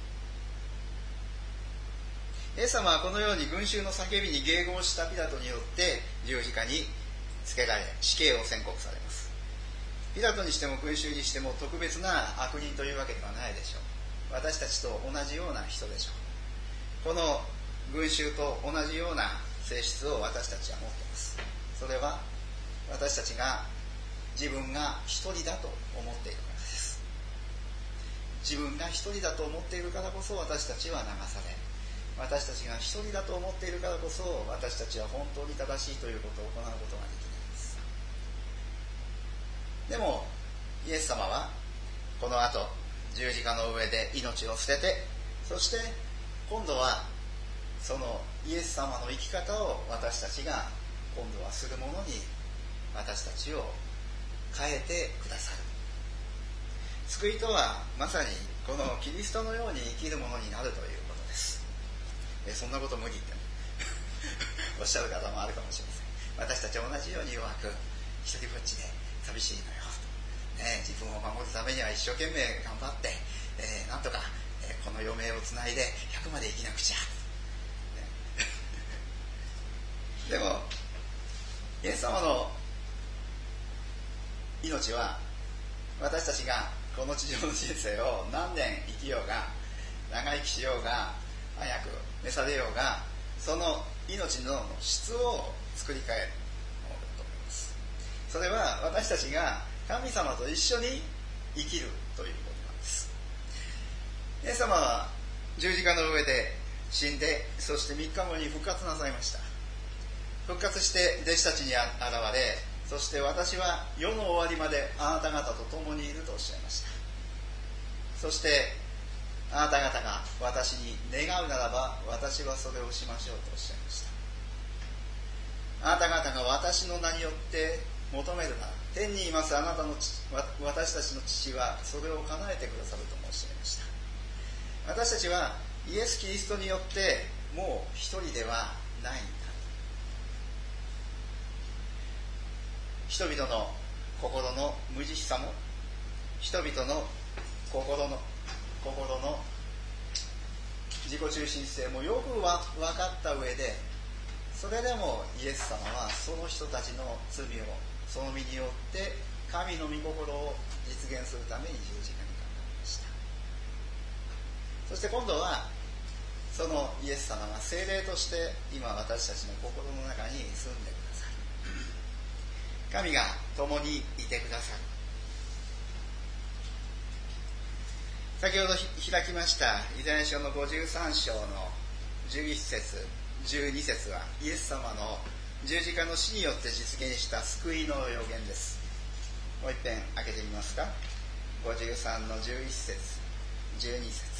うか。イエス様はこのように群衆の叫びに迎合したピラトによって十字架につけられ、死刑を宣告されます。ピラトにしても群衆にしても特別な悪人というわけではないでしょう。私たちと同じような人でしょう。この群衆と同じような性質を私たちは持っています。それは私たちが自分が一人だと思っているからです。自分が一人だと思っているからこそ私たちは流され、私たちが一人だと思っているからこそ私たちは本当に正しいということを行うことができないんです。でもイエス様はこの後十字架の上で命を捨てて、そして今度はそのイエス様の生き方を私たちが今度はするものに私たちを変えてくださる。救いとはまさにこのキリストのように生きるものになるということです。えそんなこと無理っておっしゃる方もあるかもしれません。私たちは同じように弱く一人ぼっちで寂しいのよと、ね、自分を守るためには一生懸命頑張って、えー、なんとか、えー、この余命をつないでひゃくまで生きなくちゃ、ね、でもイエス様の命は私たちがこの地上の人生を何年生きようが長生きしようが早く召されようが、その命の質を作り変えるものだと思います。それは私たちが神様と一緒に生きるということなんです。イエス様は十字架の上で死んで、そしてみっかごに復活なさいました。復活して弟子たちに現れ、そして私は世の終わりまであなた方と共にいるとおっしゃいました。そしてあなた方が私に願うならば私はそれをしましょうとおっしゃいました。あなた方が私の名によって求めるなら、天にいますあなたの私たちの父はそれを叶えてくださるともおっしゃいました。私たちはイエス・キリストによってもう一人ではないんだ。人々の心の無慈悲さも、人々の心の心の自己中心性もよくわ分かった上で、それでもイエス様はその人たちの罪をその身によって神の御心を実現するために十字架にかかりました。そして今度はそのイエス様が聖霊として今私たちの心の中に住んでくださる。神が共にいてくださる。先ほど開きましたイザヤ書のごじゅうさん章のじゅういち節じゅうに節はイエス様の十字架の死によって実現した救いの予言です。もう一遍開けてみますか。ごじゅうさんのじゅういち節じゅうに節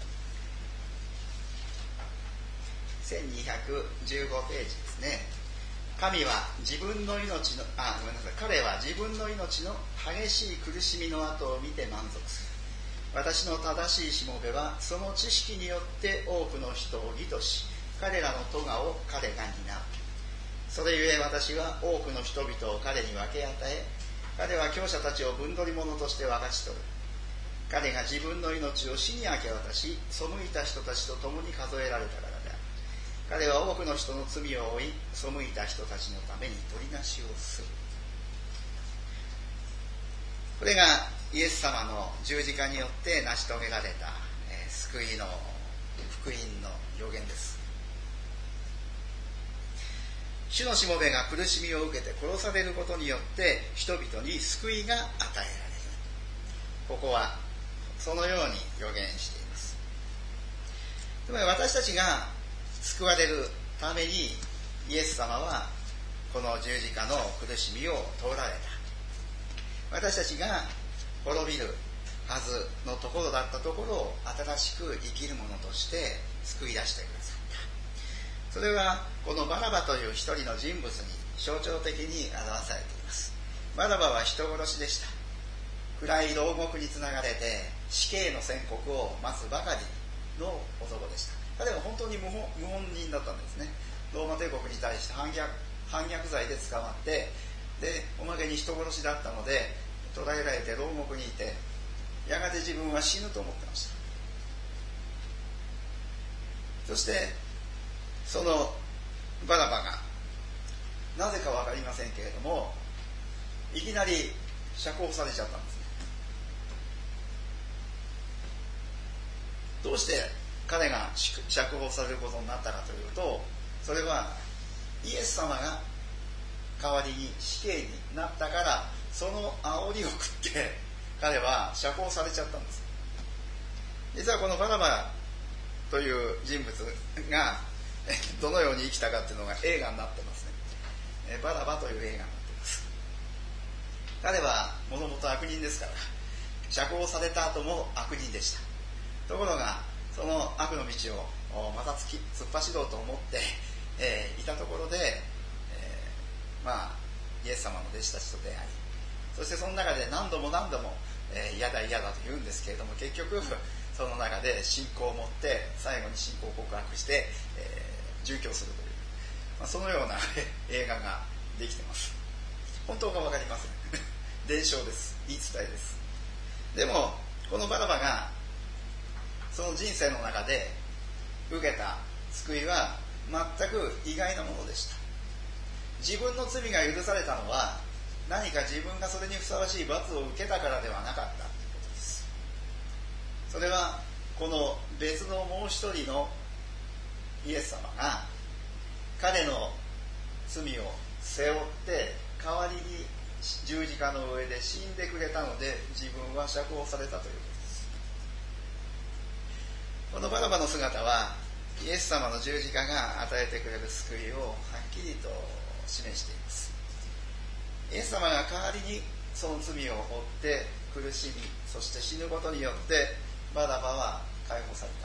せんにひゃくじゅうごページですね。神は自分の命のあごめんなさい彼は自分の命の激しい苦しみの後を見て満足する。私の正しいしもべはその知識によって多くの人を義とし、彼らの咎を彼が担う。それゆえ私は多くの人々を彼に分け与え、彼は強者たちを分取り物として分かち取る。彼が自分の命を死に明け渡し、背いた人たちと共に数えられたからである。彼は多くの人の罪を負い、背いた人たちのために取りなしをする。これがイエス様の十字架によって成し遂げられた、えー、救いの福音の予言です。主のしもべが苦しみを受けて殺されることによって人々に救いが与えられる。ここはそのように予言しています。つまり私たちが救われるためにイエス様はこの十字架の苦しみを通られた。私たちが滅びるはずのところだったところを新しく生きるものとして救い出してくださった。 それはこのバラバという一人の人物に象徴的に表されています。バラバは人殺しでした。暗い牢獄につながれて死刑の宣告を待つばかりの男でした。彼は本当に無本、無本人だったんですね。ローマ帝国に対して反逆、反逆罪で捕まって、でおまけに人殺しだったので捕らえられて牢獄にいて、やがて自分は死ぬと思ってました。そしてそのバラバがなぜか分かりませんけれども、いきなり釈放されちゃったんですね。どうして彼が釈放されることになったかというと、それはイエス様が代わりに死刑になったから、その煽りを食って彼は釈放されちゃったんです。実はこのバラバという人物がどのように生きたかっていうのが映画になってますね。バラバという映画になっています。彼はもともと悪人ですから、釈放された後も悪人でした。ところがその悪の道をまた突き突っ走ろうと思って、えー、いたところで、えー、まあイエス様の弟子たちと出会い、そしてその中で何度も何度も、えー、嫌だ嫌だと言うんですけれども、結局その中で信仰を持って最後に信仰を告白して、えー、殉教するという、まあ、そのような映画ができてます。本当か分かりません。伝承です。言い伝えです。でもこのバラバがその人生の中で受けた救いは全く意外なものでした。自分の罪が許されたのは何か自分がそれにふさわしい罰を受けたからではなかったということです。それはこの別のもう一人のイエス様が彼の罪を背負って代わりに十字架の上で死んでくれたので、自分は釈放されたということです。このバラバの姿はイエス様の十字架が与えてくれる救いをはっきりと示しています。イエス様が代わりにその罪を負って苦しみ、そして死ぬことによってバラバは解放された。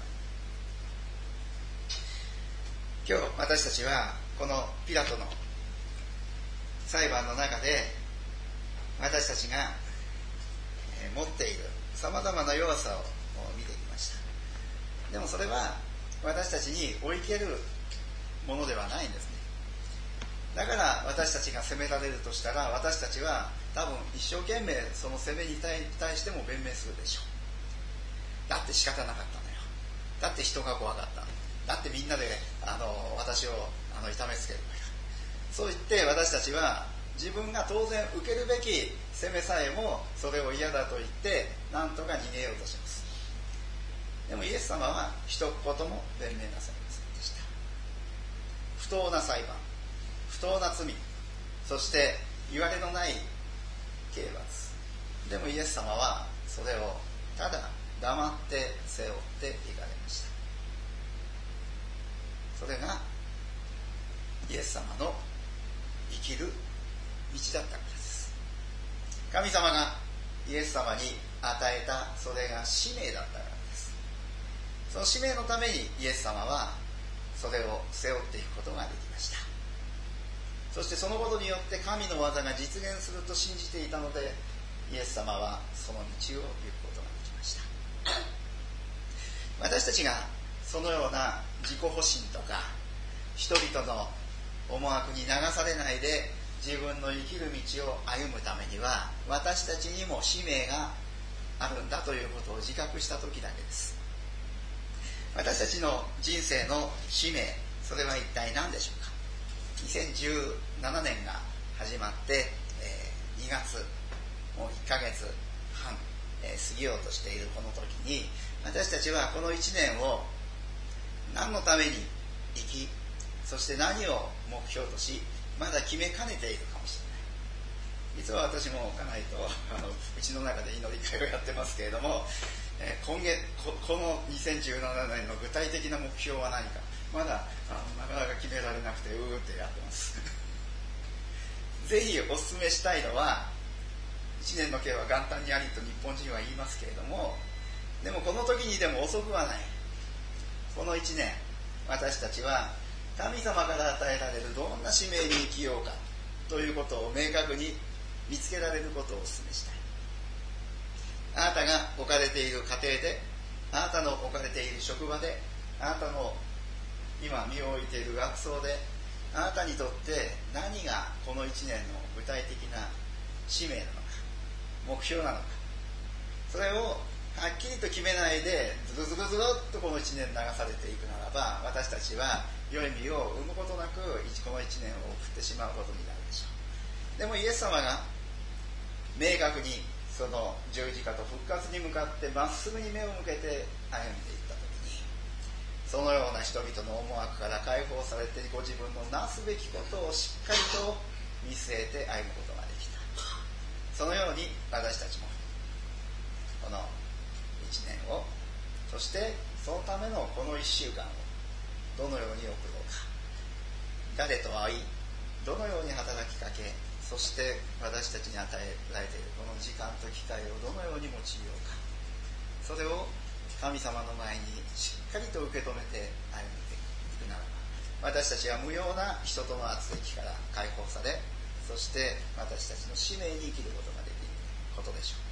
今日私たちはこのピラトの裁判の中で私たちが持っているさまざまな弱さを見てきました。でもそれは私たちに追いけるものではないんですね。だから私たちが責められるとしたら、私たちは多分一生懸命その責めに対しても弁明するでしょう。だって仕方なかったのよ。だって人が怖かったの。だってみんなであの私をあの痛めつけるのよ。そう言って私たちは自分が当然受けるべき責めさえもそれを嫌だと言って何とか逃げようとします。でもイエス様は一言も弁明なさいませんでした。不当な裁判、不当な罪、そして言われのない刑罰。でもイエス様はそれをただ黙って背負っていかれました。それがイエス様の生きる道だったからです。神様がイエス様に与えたそれが使命だったからです。その使命のためにイエス様はそれを背負っていくことができました。そしてそのことによって神の技が実現すると信じていたので、イエス様はその道を行くことができました。私たちがそのような自己保身とか人々の思惑に流されないで自分の生きる道を歩むためには、私たちにも使命があるんだということを自覚した時だけです。私たちの人生の使命、それは一体何でしょうか。にせんじゅうななねんが始まって、えー、にがつ、もういっかげつはん、えー、過ぎようとしているこの時に、私たちはこのいちねんを何のために生き、そして何を目標とし、まだ決めかねているかもしれない。実は私も家内とあのうちの中で祈り会をやってますけれども、えー、今月 こ, このにせんじゅうななねんの具体的な目標は何か、まだあのなかなか決められなくてうーってやってますぜひお勧めしたいのは、いちねんの計は元旦にありと日本人は言いますけれども、でもこの時にでも遅くはない。このいちねん、私たちは神様から与えられるどんな使命に生きようかということを明確に見つけられることをお勧めしたい。あなたが置かれている家庭で、あなたの置かれている職場で、あなたの今身を置いている学校で、あなたにとって何がこのいちねんの具体的な使命なのか、目標なのか、それをはっきりと決めないでずるずるずるっとこのいちねん流されていくならば、私たちは良い実を生むことなくこのいちねんを送ってしまうことになるでしょう。でもイエス様が明確にその十字架と復活に向かってまっすぐに目を向けて歩んでいった時に、そのような人々の思惑から解放されてご自分のなすべきことをしっかりと見据えて歩むことができた。そのように私たちもこのいちねんを、そしてそのためのこのいっしゅうかんをどのように送ろうか、誰と会い、どのように働きかけ、そして私たちに与えられているこの時間と機会をどのように用いようか、それを神様の前にしっかりと受け止めて歩んでいくならば、私たちは無用な人との圧力から解放され、そして私たちの使命に生きることができることでしょ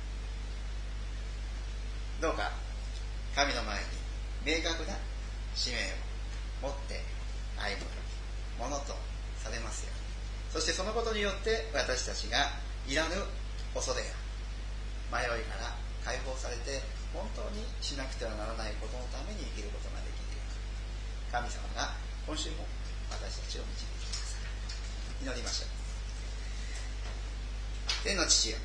う。どうか神の前に明確な使命を持って歩むものとされますように。そしてそのことによって私たちがいらぬ恐れや迷いから解放されて、本当にしなくてはならないことのために生きることができるように、神様が今週も私たちを導いてください。祈りましょう。天の父よ、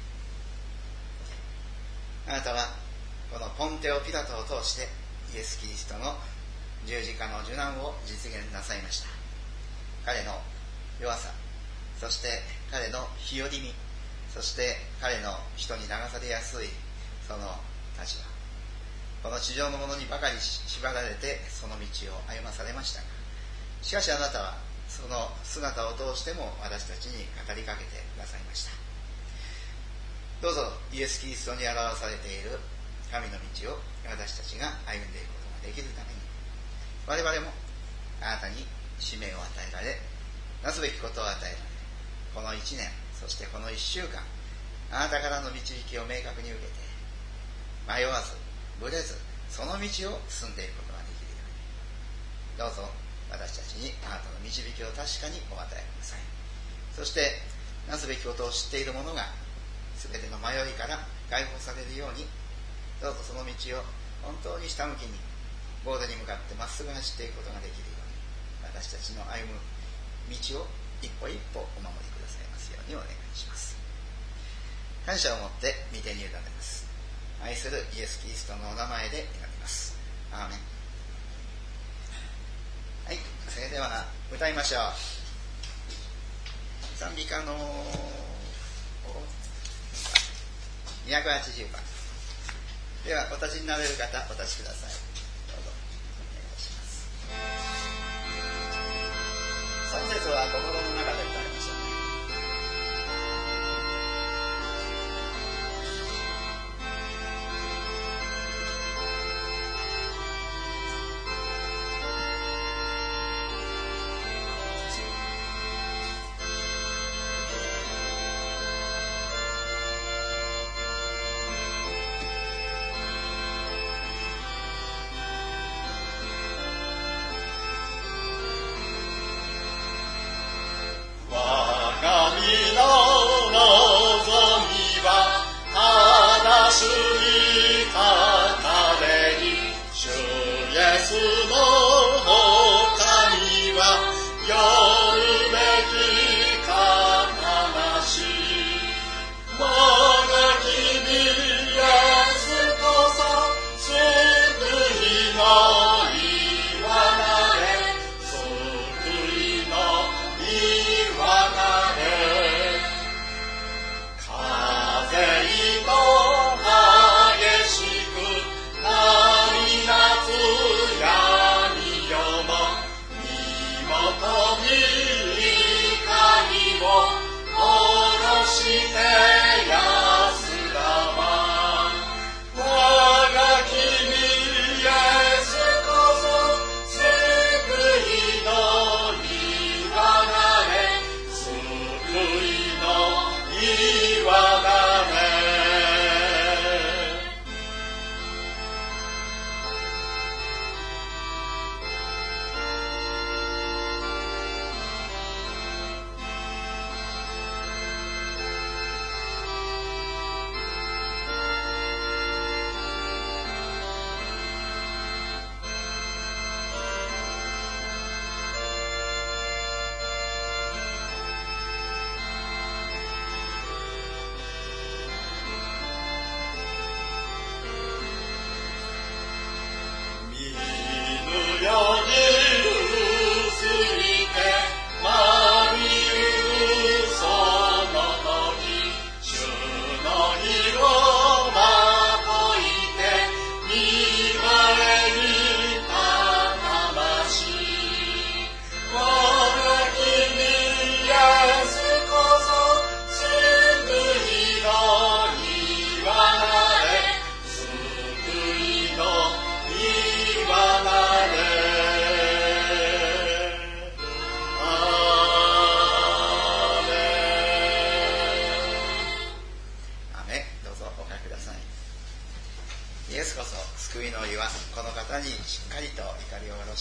あなたはこのポンテオ・ピラトを通してイエス・キリストの十字架の受難を実現なさいました。彼の弱さ、そして彼の日和見、そして彼の人に流されやすいその立場、この地上のものにばかり縛られてその道を歩まされましたが、しかしあなたはその姿を通しても私たちに語りかけてくださいました。どうぞイエス・キリストに表されている神の道を私たちが歩んでいくことができるために、我々もあなたに使命を与えられ、なすべきことを与えられ、このいちねん、そしてこのいっしゅうかん、あなたからの導きを明確に受けて、迷わずぶれずその道を進んでいくことができるように、どうぞ私たちにあなたの導きを確かにお与えください。そしてなすべきことを知っている者が全ての迷いから解放されるように、どうぞその道を本当に下向きにゴールに向かってまっすぐ走っていくことができるように、私たちの歩む道を一歩一歩お守りくださいますようにお願いします。感謝を持って御手に委ねます。愛するイエス・キリストのお名前で祈ります。アーメン。はい、それでは歌いましょう。賛美歌のにひゃくはちじゅうばんでは、お立ちになれる方お立ちください。どうぞお願いします。さん節は心の中で歌いましょう。 我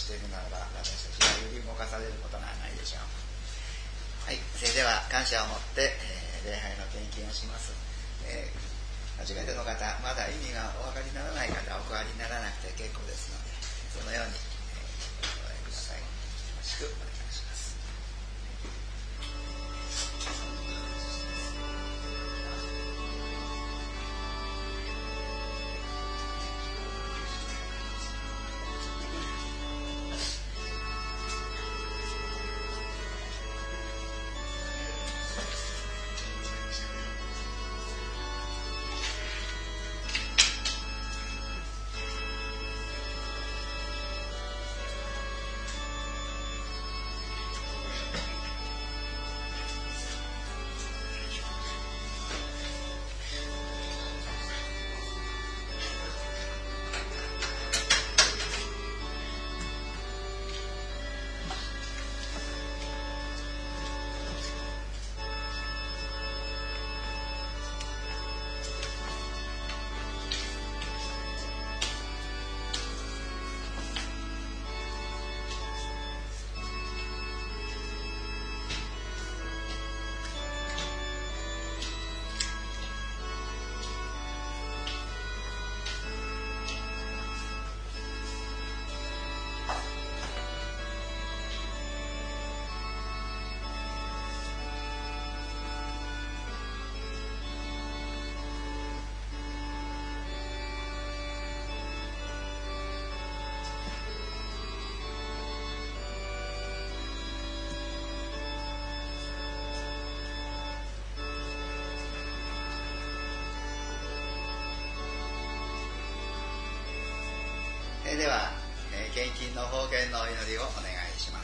しているならば、私たちはより動かされることがないでしょう。はい、それでは感謝を持って、えー、礼拝の献金をします。えー、初めての方、まだ意味がお分かりにならない方はお変わりにならなくて結構ですので、そのように、えー、お願いください。よろしくお願いします。えー、では、えー、献金の奉献のお祈りをお願いします。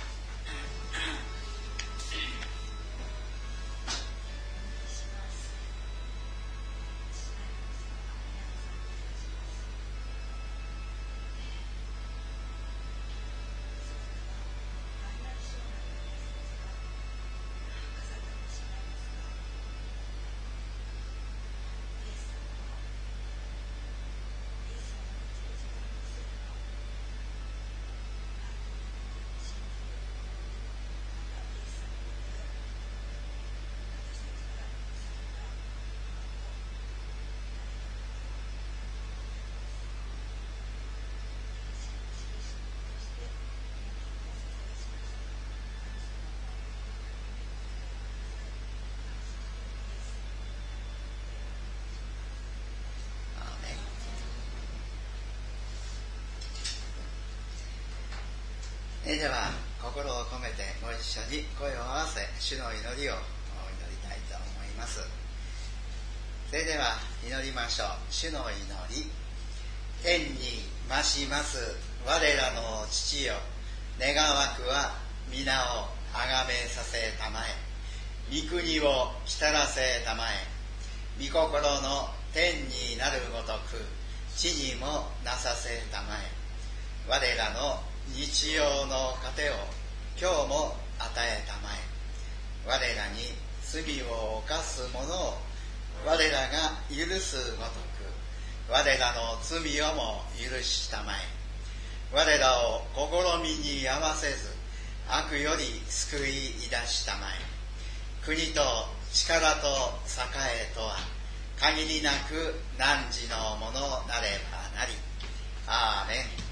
えー、では心を込めてご一緒に声を合わせ主の祈りを祈りたいと思います。それでは祈りましょう。主の祈り。天に増します我らの父よ、願わくは皆をあがめさせたまえ、御国を来たらせたまえ、御心の天になるごとく地にもなさせたまえ、我らの日曜の糧を今日も与えたまえ、我らに罪を犯す者を我らが許すごとく我らの罪をも許したまえ、我らを試みに合わせず悪より救い出したまえ、国と力と栄とは限りなく汝のものなればなり。アーメン。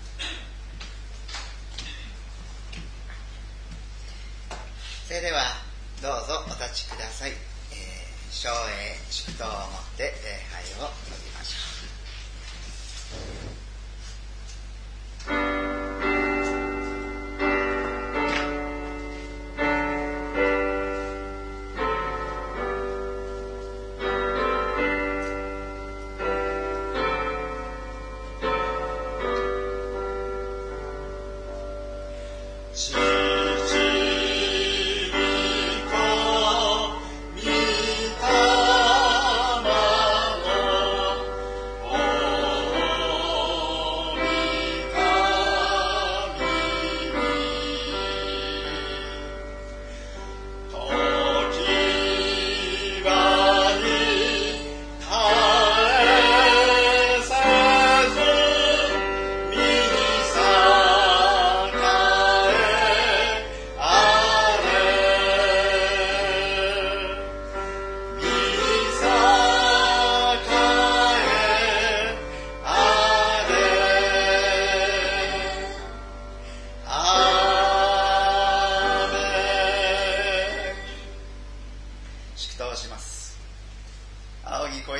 それではどうぞお立ちください。えー、唱詠祝祷をもって礼拝を取りましょう。 お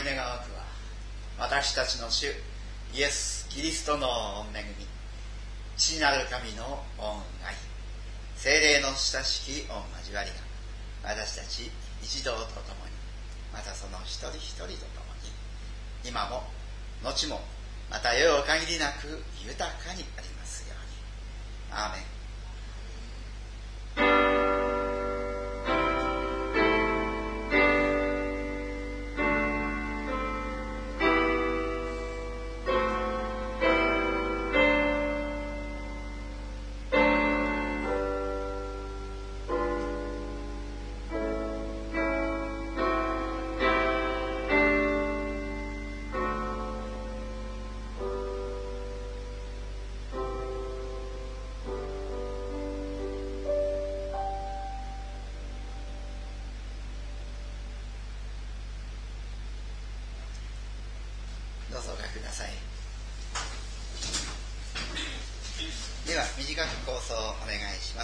り願わくは、私たちの主イエス・キリストの恵み、父なる神の恩愛、聖霊の親しき御交わりが、私たち一同と共に、またその一人一人と共に、今も後もまた世を限りなく豊かにありますように。アーメン。どうぞお書きください。では短く構想をお願いします。